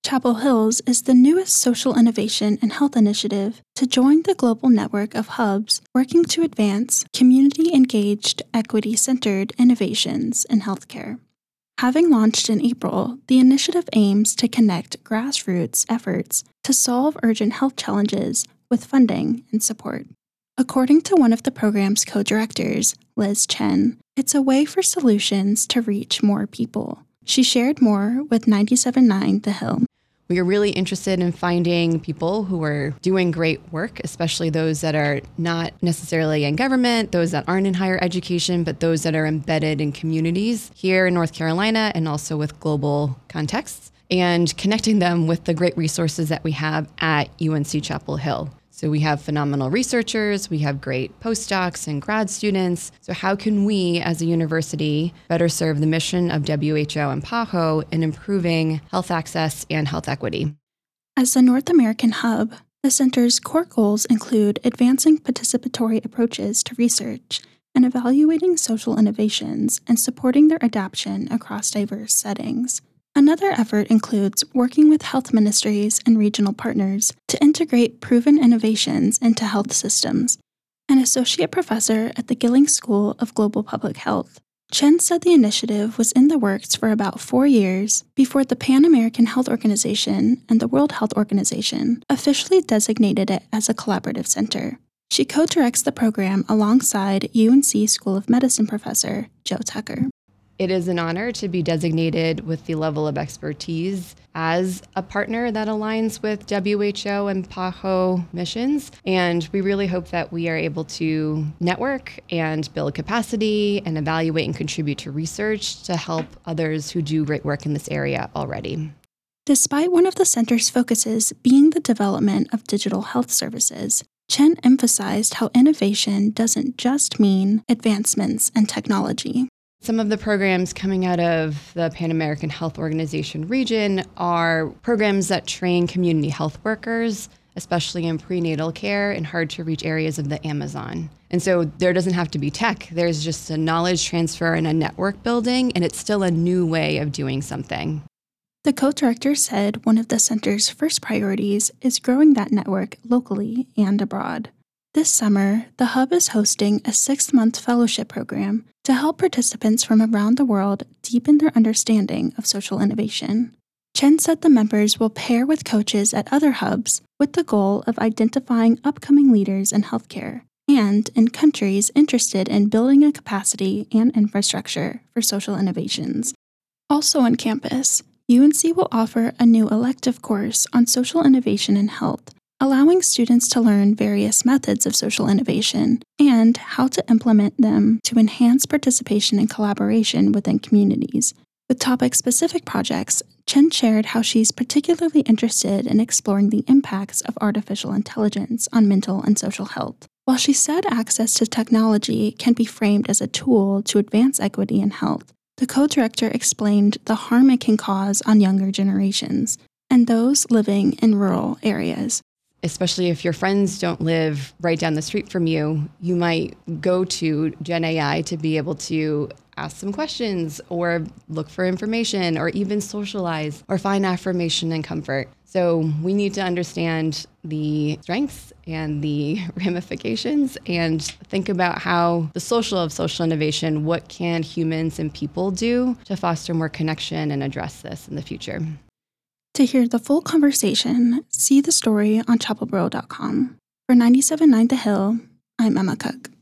Chapel Hills is the newest social innovation and health initiative to join the global network of hubs working to advance community-engaged, equity-centered innovations in healthcare. Having launched in April, the initiative aims to connect grassroots efforts to solve urgent health challenges with funding and support. According to one of the program's co-directors, Liz Chen, it's a way for solutions to reach more people. She shared more with 97.9 The Hill. We are really interested in finding people who are doing great work, especially those that are not necessarily in government, those that aren't in higher education, but those that are embedded in communities here in North Carolina and also with global contexts, and connecting them with the great resources that we have at UNC Chapel Hill. So we have phenomenal researchers, we have great postdocs and grad students. So how can we as a university better serve the mission of WHO and PAHO in improving health access and health equity? As the North American hub, the center's core goals include advancing participatory approaches to research and evaluating social innovations and supporting their adoption across diverse settings. Another effort includes working with health ministries and regional partners to integrate proven innovations into health systems. An associate professor at the Gilling School of Global Public Health, Chen said the initiative was in the works for about 4 years before the Pan American Health Organization and the World Health Organization officially designated it as a collaborative center. She co-directs the program alongside UNC School of Medicine professor Joe Tucker. It is an honor to be designated with the level of expertise as a partner that aligns with WHO and PAHO missions. And we really hope that we are able to network and build capacity and evaluate and contribute to research to help others who do great work in this area already. Despite one of the center's focuses being the development of digital health services, Chen emphasized how innovation doesn't just mean advancements in technology. Some of the programs coming out of the Pan American Health Organization region are programs that train community health workers, especially in prenatal care in hard-to-reach areas of the Amazon. And so there doesn't have to be tech. There's just a knowledge transfer and a network building, and it's still a new way of doing something. The co-director said one of the center's first priorities is growing that network locally and abroad. This summer, the hub is hosting a 6-month fellowship program to help participants from around the world deepen their understanding of social innovation. Chen said the members will pair with coaches at other hubs with the goal of identifying upcoming leaders in healthcare and in countries interested in building a capacity and infrastructure for social innovations. Also on campus, UNC will offer a new elective course on social innovation in health, allowing students to learn various methods of social innovation and how to implement them to enhance participation and collaboration within communities. With topic-specific projects, Chen shared how she's particularly interested in exploring the impacts of artificial intelligence on mental and social health. While she said access to technology can be framed as a tool to advance equity in health, the co-director explained the harm it can cause on younger generations and those living in rural areas. Especially if your friends don't live right down the street from you, you might go to Gen AI to be able to ask some questions or look for information or even socialize or find affirmation and comfort. So we need to understand the strengths and the ramifications and think about how the social of social innovation, what can humans and people do to foster more connection and address this in the future. To hear the full conversation, see the story on chapelboro.com. For 97.9 The Hill, I'm Emma Cook.